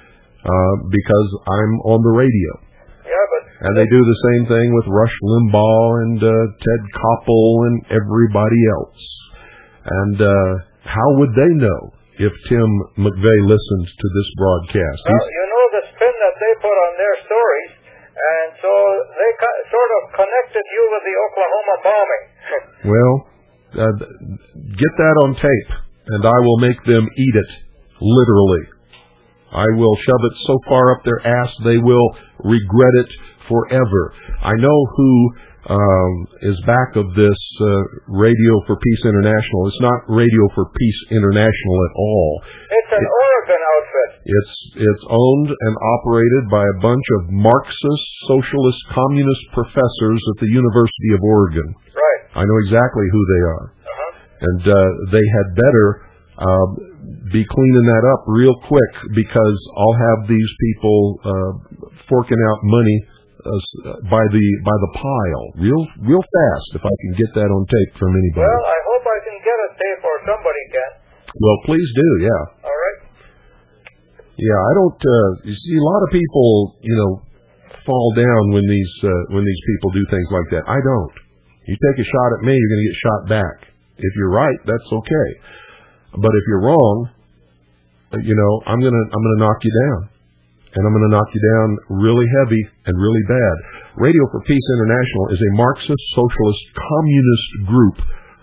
uh, because I'm on the radio. Yeah, but... And they do the same thing with Rush Limbaugh and uh, Ted Koppel and everybody else. And uh, how would they know if Tim McVeigh listened to this broadcast? Well, you know the spin that they put on their stories, and so they co- sort of connected you with the Oklahoma bombing. Well, uh, get that on tape, and I will make them eat it, literally. I will shove it so far up their ass they will regret it forever. I know who um, is back of this uh, Radio for Peace International. It's not Radio for Peace International at all. It's an it, Oregon outfit. It's it's owned and operated by a bunch of Marxist, socialist, communist professors at the University of Oregon. Right. I know exactly who they are. Uh-huh. And uh, they had better uh, be cleaning that up real quick, because I'll have these people uh, forking out money uh, by the by the pile real real fast if I can get that on tape from anybody. Well, I hope I can get a tape, or somebody can. Well, please do, yeah. All right. Yeah, I don't. Uh, you see, a lot of people, you know, fall down when these uh, when these people do things like that. I don't. You take a shot at me, you're going to get shot back. If you're right, that's okay. But if you're wrong, you know, I'm gonna I'm gonna knock you down, and I'm gonna knock you down really heavy and really bad. Radio for Peace International is a Marxist, socialist, communist group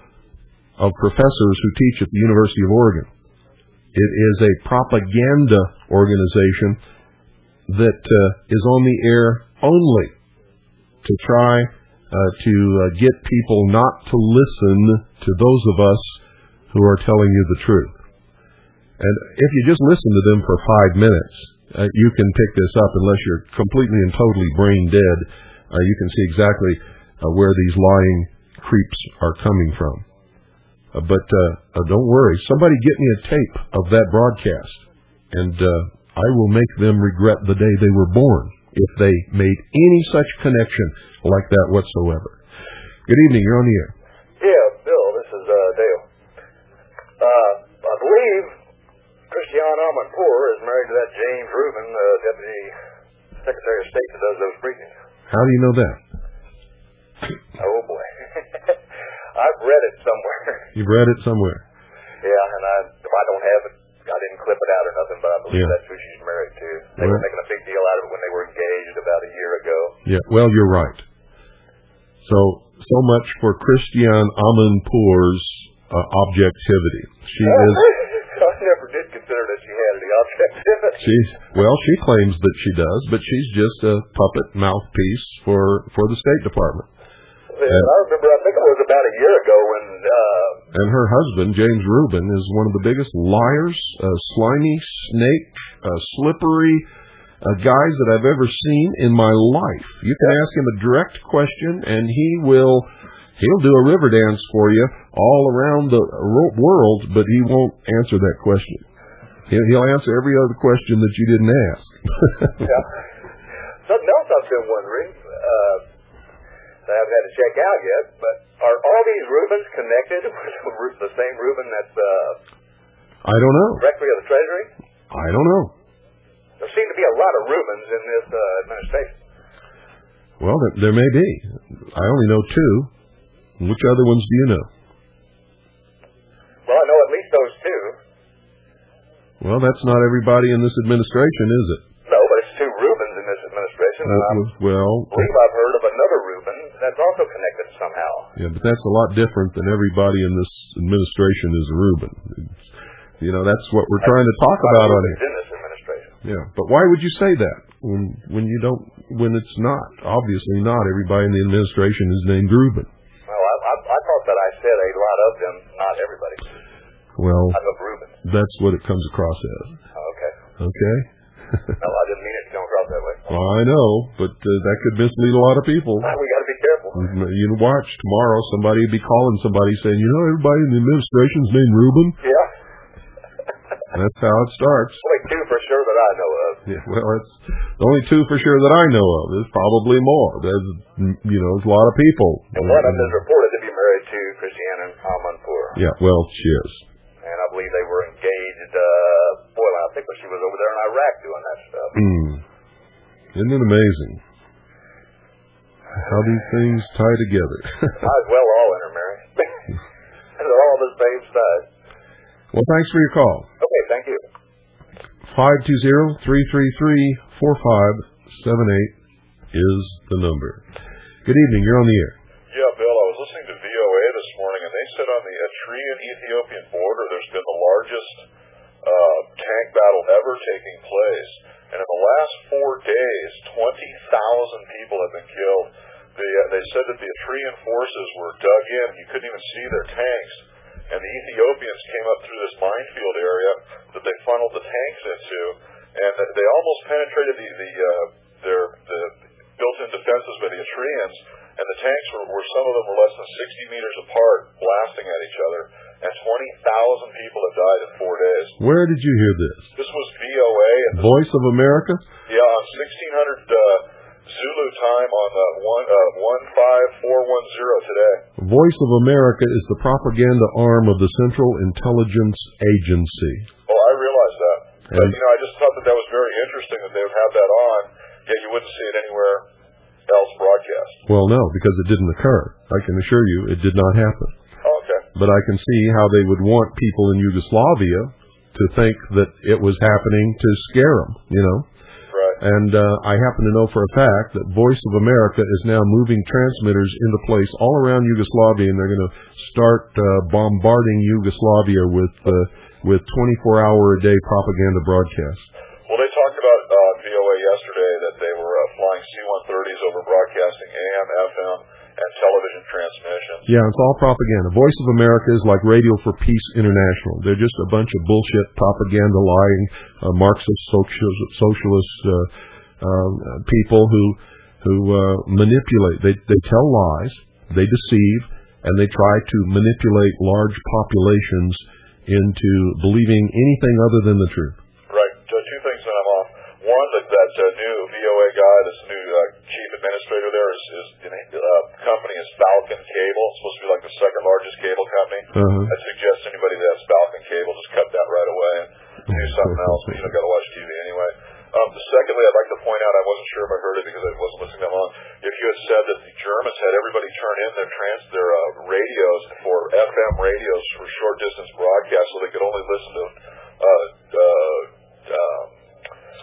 of professors who teach at the University of Oregon. It is a propaganda organization that uh, is on the air only to try uh, to uh, get people not to listen to those of us who are telling you the truth. And if you just listen to them for five minutes, uh, you can pick this up unless you're completely and totally brain dead. Uh, you can see exactly uh, where these lying creeps are coming from. Uh, but uh, uh, don't worry, somebody get me a tape of that broadcast, and uh, I will make them regret the day they were born if they made any such connection like that whatsoever. Good evening, you're on the air. Yeah, Bill, this is uh, Dale. Uh, I believe Christiane Amanpour is married to that James Rubin, uh, Deputy Secretary of State that does those briefings. How do you know that? Oh, boy. I've read it somewhere. You've read it somewhere. Yeah, and I, if I don't have it, I didn't clip it out or nothing, but I believe Yeah. that's who she's married to. They Well, were making a big deal out of it when they were engaged about a year ago. Yeah, well, you're right. So, so much for Christiane Amanpour's uh, objectivity. She is. I never did consider that she had any objectivity. She's well, she claims that she does, but she's just a puppet mouthpiece for for the State Department. And, and I remember, I think it was about a year ago when. Uh, and her husband, James Rubin, is one of the biggest liars, uh, slimy snake, uh, slippery uh, guys that I've ever seen in my life. You can ask him a direct question, and he will. He'll do a river dance for you all around the world, but he won't answer that question. He'll answer every other question that you didn't ask. Yeah. Something else I've been wondering, uh, I haven't had to check out yet, but are all these Rubens connected with the same Reuben that's uh, I don't know. Directory of the Treasury? I don't know. There seem to be a lot of Reubens in this uh, administration. Well, there, there may be. I only know two. Which other ones do you know? Well, I know at least those two. Well, that's not everybody in this administration, is it? No, but it's two Reubens in this administration. Uh, I well, believe I've heard of another Reuben that's also connected somehow. Yeah, but that's a lot different than everybody in this administration is a Reuben. It's, you know, that's what we're trying to talk about on here. In this administration. Yeah, but why would you say that when when you don't when it's not? Obviously, not everybody in the administration is named Reuben. I thought that I said a lot of them, not everybody. Well, I love Reuben. That's what it comes across as. Oh, okay. Okay. No, I didn't mean it to come across that way. Well, I know, but uh, that could mislead a lot of people. Well, we got to be careful. You know, watch tomorrow. Somebody will be calling somebody saying, "You know, everybody in the administration's named Reuben." Yeah. That's how it starts. Only two for sure that I know of. Yeah, well, it's the only two for sure that I know of. There's probably more. There's, you know, there's a lot of people. And one of them is reported to be married to Christiane Amanpour. Yeah, well, she is. And I believe they were engaged, uh, boy, I think when she was over there in Iraq doing that stuff. Mm. Isn't it amazing how these things tie together? Might as well all intermarry. And they're all on the same side. Well, thanks for your call. Okay, thank you. five two zero, three three three, four five seven eight is the number. Good evening. You're on the air. Yeah, Bill, I was listening to V O A this morning, and they said on the Eritrean-Ethiopian border there's been the largest uh, tank battle ever taking place. And in the last four days, twenty thousand people have been killed. They, uh, they said that the Eritrean forces were dug in. You couldn't even see their tanks. And the Ethiopians came up through this minefield area that they funneled the tanks into, and they almost penetrated the, the uh, their the built-in defenses by the Eritreans. And the tanks were, were some of them were less than sixty meters apart, blasting at each other. And twenty thousand people have died in four days. Where did you hear this? This was V O A. And this, Voice of America? Yeah, on sixteen hundred uh, Zulu time on uh, one uh, one five four one zero today. Voice of America is the propaganda arm of the Central Intelligence Agency. Well, I realize that. And but, you know, I just thought that that was very interesting that they would have that on, yet you wouldn't see it anywhere else broadcast. Well, no, because it didn't occur. I can assure you it did not happen. Oh, okay. But I can see how they would want people in Yugoslavia to think that it was happening to scare them, you know. Right. And uh, I happen to know for a fact that Voice of America is now moving transmitters into place all around Yugoslavia, and they're going to start uh, bombarding Yugoslavia with uh, with twenty-four hour a day propaganda broadcasts. Well, they talked about uh, on V O A yesterday that they were uh, flying C one thirties over broadcasting A M, F M, and television transmission. Yeah, it's all propaganda. Voice of America is like Radio for Peace International. They're just a bunch of bullshit propaganda lying uh, Marxist socialist, socialist uh, uh, people who who uh, manipulate. They they tell lies, they deceive, and they try to manipulate large populations into believing anything other than the truth. Right. So two things that I'm off. One, that that uh, new V O A guy, this new uh, chief administrator there, is, is uh, company is Falcon Cable. It's supposed to be like the second largest cable company. Uh-huh. I suggest anybody that has Falcon Cable just cut that right away and do something else. You know, got to watch T V anyway. Um, secondly, I'd like to point out, I wasn't sure if I heard it because I wasn't listening that long. If you had said that the Germans had everybody turn in their trans their uh, radios for F M radios for short distance broadcasts, so they could only listen to uh, uh, um,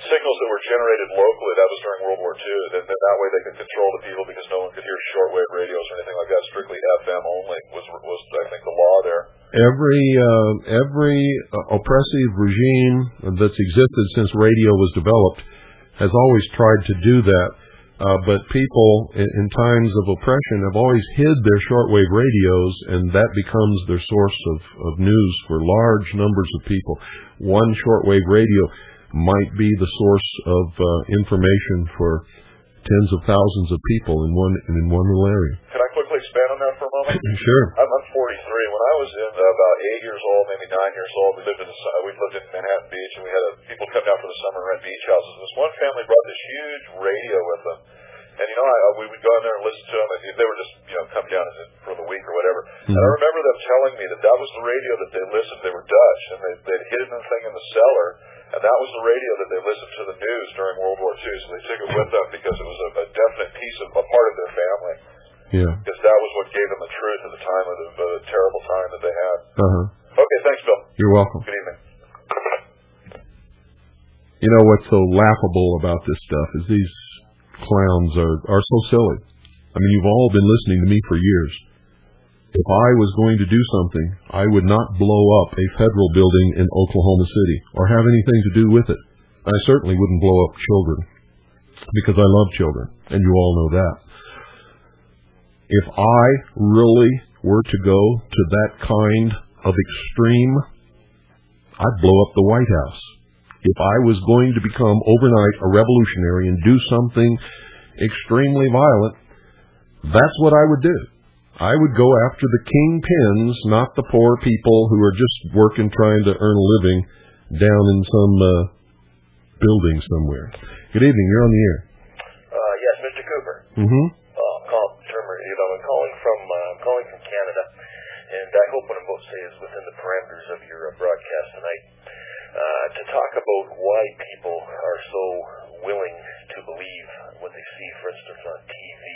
signals that were generated locally. That was during World War Two. Then, then that way they could control the people because no one could hear shortwave radios or anything like that. Strictly F M only was, was I think, the law there. Every uh, every uh, oppressive regime that's existed since radio was developed has always tried to do that. Uh, but people in, in times of oppression have always hid their shortwave radios, and that becomes their source of, of news for large numbers of people. One shortwave radio might be the source of uh, information for tens of thousands of people in one in one little area. Can I quickly expand on that for a moment? Sure. I'm, I'm forty-three. When I was in uh, about eight years old, maybe nine years old, we lived in the, we lived in Manhattan Beach, and we had a, people come down for the summer and rent beach houses. And this one family brought this huge radio with them, and you know, I, we would go in there and listen to them. And they were just, you know, come down for the week or whatever. Mm-hmm. And I remember them telling me that that was the radio that they listened. They were Dutch, and they they'd hidden the thing in the cellar. And that was the radio that they listened to the news during World War Two. So they took it with them because it was a, a definite piece of a part of their family. Yeah. Because that was what gave them the truth at the time of the, the terrible time that they had. Uh-huh. Okay, thanks, Bill. You're welcome. Good evening. You know what's so laughable about this stuff is these clowns are, are so silly. I mean, you've all been listening to me for years. If I was going to do something, I would not blow up a federal building in Oklahoma City or have anything to do with it. I certainly wouldn't blow up children because I love children, and you all know that. If I really were to go to that kind of extreme, I'd blow up the White House. If I was going to become overnight a revolutionary and do something extremely violent, that's what I would do. I would go after the kingpins, not the poor people who are just working, trying to earn a living down in some uh, building somewhere. Good evening. You're on the air. Uh, yes, Mister Cooper. Mm-hmm. Uh, call, termer, you know, I'm calling from uh, I'm calling from Canada, and I hope what I'm about to say is within the parameters of your uh, broadcast tonight. Uh, to talk about why people are so willing to believe what they see, for instance, on T V.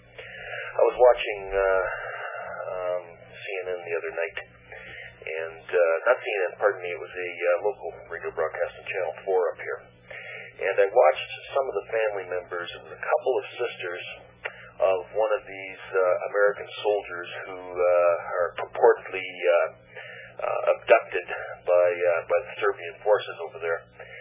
I was watching uh, um, C N N the other night, and uh, not C N N, pardon me, it was a uh, local radio broadcasting channel four up here. And I watched some of the family members. It was a couple of sisters of one of these uh, American soldiers who uh, are purportedly uh, uh, abducted by uh, by the Serbian forces over there.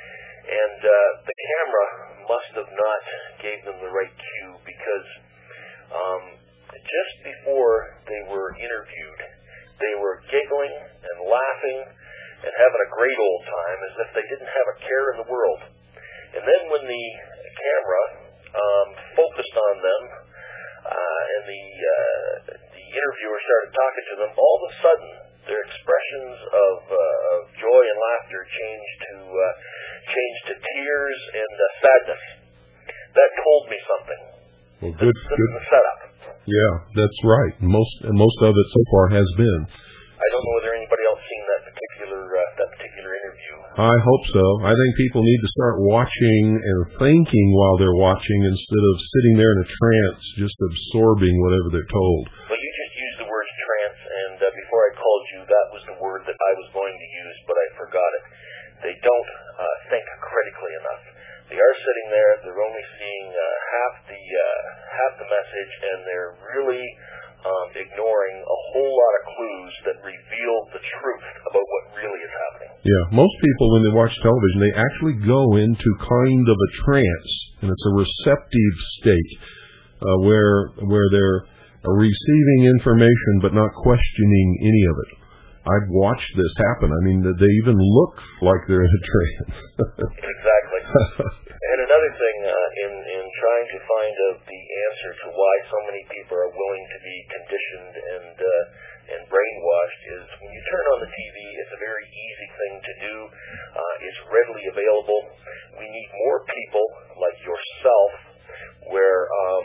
And uh, the camera must have not gave them the right cue because um, just before they were interviewed, they were giggling and laughing and having a great old time as if they didn't have a care in the world. And then when the camera um, focused on them uh, and the uh, the interviewer started talking to them, all of a sudden their expressions of, uh, of joy and laughter changed to uh, changed to tears and uh, sadness. That told me something. Well, good, this, this good. is a setup. Yeah, that's right. Most most of it so far has been. I don't know whether anybody else seen that particular uh, that particular interview. I hope so. I think people need to start watching and thinking while they're watching instead of sitting there in a trance, just absorbing whatever they're told. Well, you just used the word trance, and uh, before I called you, that was the word that I was going to use, but I forgot it. They don't uh, think critically enough. They are sitting there. They're only seeing uh, half the uh, half the message, and they're really um, ignoring a whole lot of clues that reveal the truth about what really is happening. Yeah, most people when they watch television, they actually go into kind of a trance, and it's a receptive state uh, where where they're receiving information but not questioning any of it. I've watched this happen. I mean, they even look like they're in a trance. Exactly. And another thing, uh, in in trying to find uh, the answer to why so many people are willing to be conditioned and uh, and brainwashed, is when you turn on the T V, it's a very easy thing to do. Uh, it's readily available. We need more people like yourself, where um,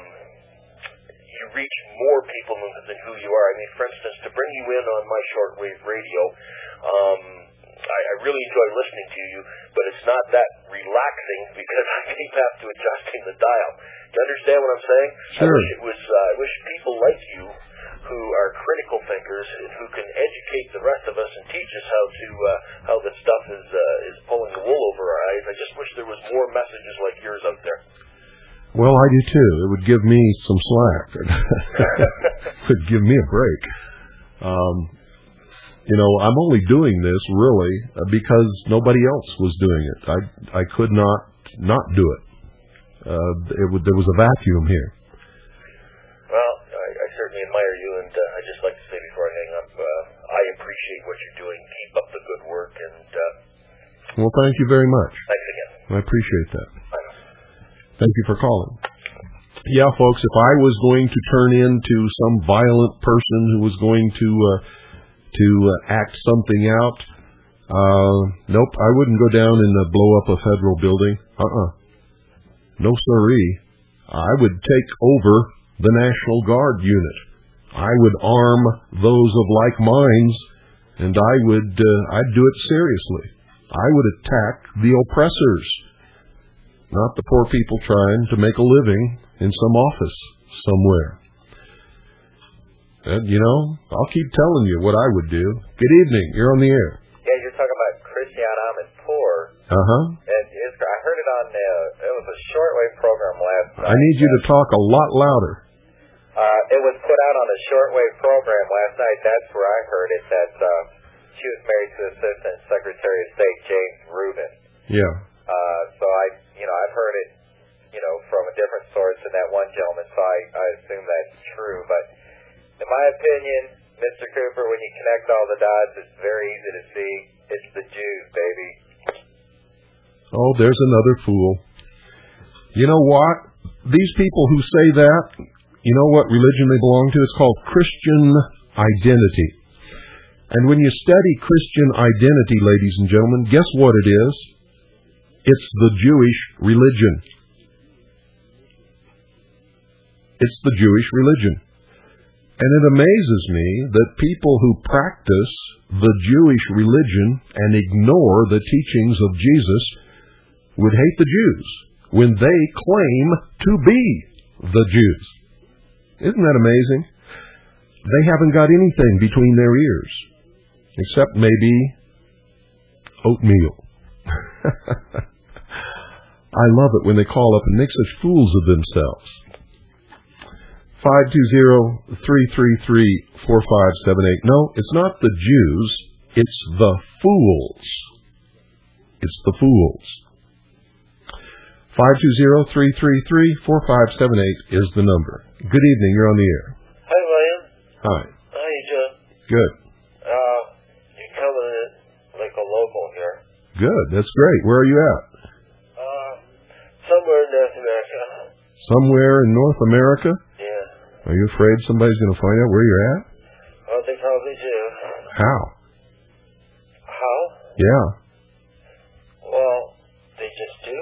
you reach more people than, than who you are. I mean, for instance, to bring you in on my shortwave radio, um, I, I really enjoy listening to you, but it's not that relaxing because I keep have to adjusting the dial. Do you understand what I'm saying? Sure. I wish it was. Uh, I wish people like you who are critical thinkers and who can educate the rest of us and teach us how to uh, how this stuff is uh, is pulling the wool over our eyes. I just wish there was more messages like yours out there. Well, I do too. It would give me some slack. It would give me a break. Um, you know, I'm only doing this really because nobody else was doing it. I I could not not do it. Uh, it would, there was a vacuum here. Well, I, I certainly admire you, and uh, I just like to say before I hang up, uh, I appreciate what you're doing. Keep up the good work, and uh, well, thank you very much. Thanks again. I appreciate that. Thank you for calling. Yeah, folks, if I was going to turn into some violent person who was going to uh, to uh, act something out, uh, nope, I wouldn't go down and uh, blow up a federal building. Uh-uh. No siree. I would take over the National Guard unit. I would arm those of like minds, and I would uh, I'd do it seriously. I would attack the oppressors, not the poor people trying to make a living in some office somewhere. And, you know, I'll keep telling you what I would do. Good evening. You're on the air. Yeah, you're talking about Christiane Amanpour. Uh-huh. And it's, I heard it on, uh, it was a shortwave program last night. I need you to talk a lot louder. Uh, it was put out on a shortwave program last night. That's where I heard it, that uh, she was married to Assistant Secretary of State James Rubin. Yeah. Uh, so I, you know, I've heard it, you know, from a different source than that one gentleman, so I, I assume that's true. But in my opinion, Mister Cooper, when you connect all the dots, it's very easy to see. It's the Jews, baby. Oh, there's another fool. You know what? These people who say that, you know what religion they belong to? It's called Christian identity. And when you study Christian identity, ladies and gentlemen, guess what it is? It's the Jewish religion. It's the Jewish religion. And it amazes me that people who practice the Jewish religion and ignore the teachings of Jesus would hate the Jews when they claim to be the Jews. Isn't that amazing? They haven't got anything between their ears, except maybe oatmeal. I love it when they call up and make such fools of themselves. five two zero, three three three, four five seven eight. No, it's not the Jews. It's the fools. It's the fools. five two zero, three three three, four five seven eight is the number. Good evening. You're on the air. Hi, William. Hi. Hi, John. Good. Uh, you're coming in like a local here. Good. That's great. Where are you at? Uh, somewhere in North America. Somewhere in North America? Yeah. Are you afraid somebody's going to find out where you're at? Oh, they probably do. How? How? Yeah. Well, they just do.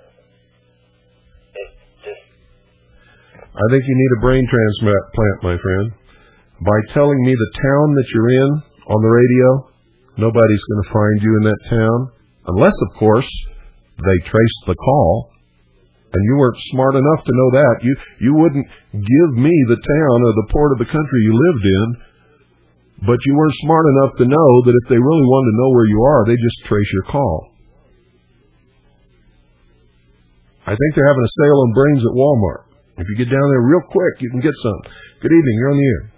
It just... I think you need a brain transplant, my friend. By telling me the town that you're in on the radio, nobody's going to find you in that town. Unless, of course, they traced the call. And you weren't smart enough to know that. You you wouldn't give me the town or the port of the country you lived in, but you weren't smart enough to know that if they really wanted to know where you are, they just trace your call. I think they're having a sale on brains at Walmart. If you get down there real quick, you can get some. Good evening. You're on the air.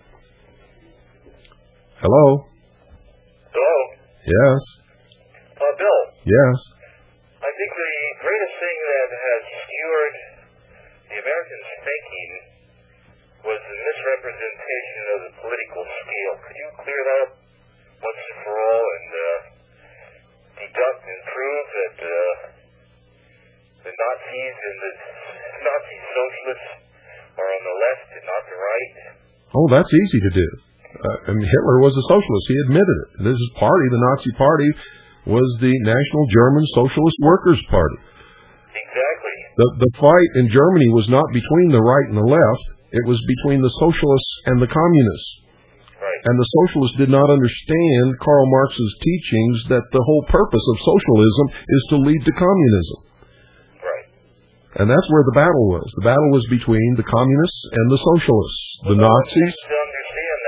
Hello? Hello? Yes. Uh, Bill? Yes. I think the greatest thing that has skewered the Americans' thinking was the misrepresentation of the political scale. Could you clear that up once and for all and uh, deduct and prove that uh, the Nazis and the Nazi socialists are on the left and not the right? Oh, that's easy to do. Uh, I mean, Hitler was a socialist. He admitted it. This party, the Nazi Party, was the National German Socialist Workers' Party. Exactly. The, the fight in Germany was not between the right and the left. It was between the socialists and the communists. Right. And the socialists did not understand Karl Marx's teachings that the whole purpose of socialism is to lead to communism. Right. And that's where the battle was. The battle was between the communists and the socialists. The well, Nazis. To understand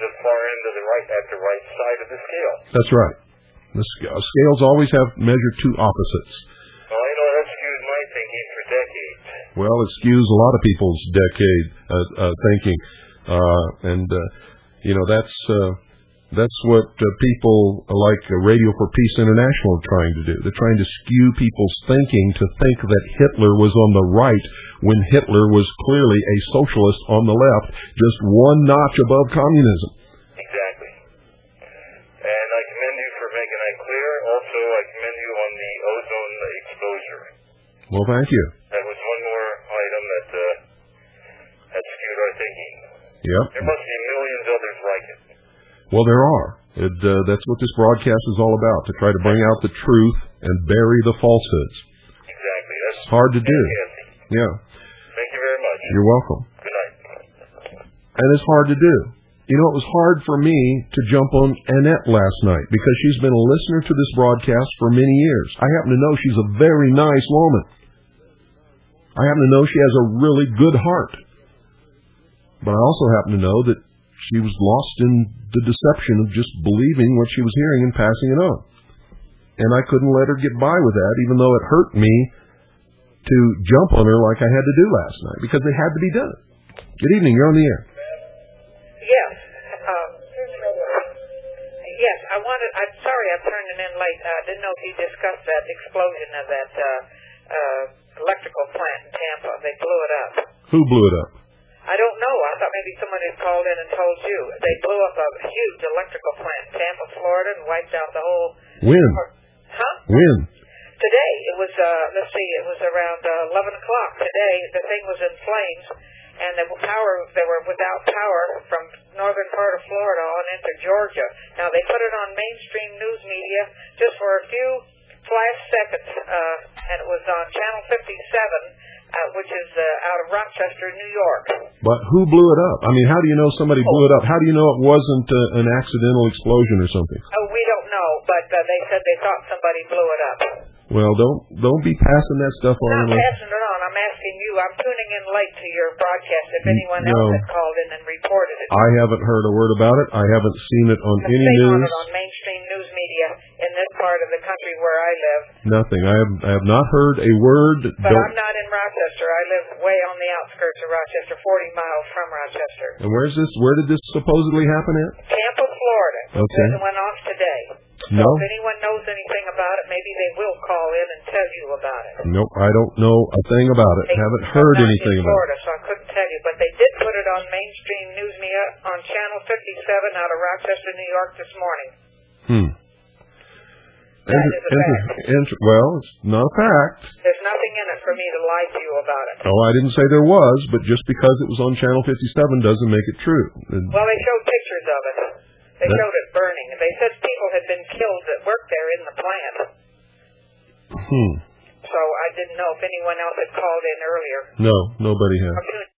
the far end of the right, at the right side of the scale. That's right. The sc- scales always have measured two opposites. Well, I know that skewed my thinking for decades. Well, it skews a lot of people's decade uh, uh, thinking, uh, and uh, you know that's uh, that's what uh, people like uh, Radio for Peace International are trying to do. They're trying to skew people's thinking to think that Hitler was on the right when Hitler was clearly a socialist on the left, just one notch above communism. Exactly. And I commend you for making that clear. Also, I commend you on the ozone exposure. Well, thank you. That was one more item that uh, that skewed our thinking. Yep. There must be millions others like it. Well, there are. It, uh, that's what this broadcast is all about, to try to bring out the truth and bury the falsehoods. Exactly. That's It's hard to do. fantastic. Yeah. Thank you very much. You're welcome. Good night. And it's hard to do. You know, it was hard for me to jump on Annette last night because she's been a listener to this broadcast for many years. I happen to know she's a very nice woman. I happen to know she has a really good heart. But I also happen to know that she was lost in the deception of just believing what she was hearing and passing it on. And I couldn't let her get by with that, even though it hurt me to jump on her like I had to do last night, because it had to be done. Good evening, you're on the air. Yes. Um, yes, I wanted, I'm sorry I'm turning in late. I uh, didn't know if you discussed that explosion of that uh, uh, electrical plant in Tampa. They blew it up. Who blew it up? I don't know. I thought maybe someone had called in and told you. They blew up a huge electrical plant in Tampa, Florida, and wiped out the whole... When? Huh? When? Today. It was, uh, let's see, it was around uh, eleven o'clock today. The thing was in flames, and the power, they were without power from northern part of Florida on into Georgia. Now, they put it on mainstream news media just for a few flash seconds, uh, and it was on Channel fifty-seven, uh, which is uh, out of Rochester, New York. But who blew it up? I mean, how do you know somebody blew it up? How do you know it wasn't uh, an accidental explosion or something? Oh, we don't know, but uh, they said they thought somebody blew it up. Well, don't don't be passing that stuff on. I'm not passing it on. I'm asking you. I'm tuning in late to your broadcast. If anyone no. else had called in and reported it, I haven't heard a word about it. I haven't seen it on I'm any news. On news. it on mainstream news media in this part of the country where I live. Nothing. I have I have not heard a word. But don't... I'm not in Rochester. I live way on the outskirts of Rochester, forty miles from Rochester. And where's this? Where did this supposedly happen at? Tampa, Florida. Okay. It went off today. No. So if anyone knows anything about it, maybe they will call in and tell you about it. Nope, I don't know a thing about it. They, haven't heard I'm not anything in about Florida, it. So I couldn't tell you. But they did put it on mainstream news media on Channel fifty-seven out of Rochester, New York this morning. Hmm. That Enter, is a enter, fact. enter, well, it's not a fact. There's nothing in it for me to lie to you about it. Oh, I didn't say there was, but just because it was on Channel fifty-seven doesn't make it true. And well, they showed pictures of it. They that, showed it burning. They said people had been killed that worked there in the plant. Hmm. So I didn't know if anyone else had called in earlier. No, nobody has. I'm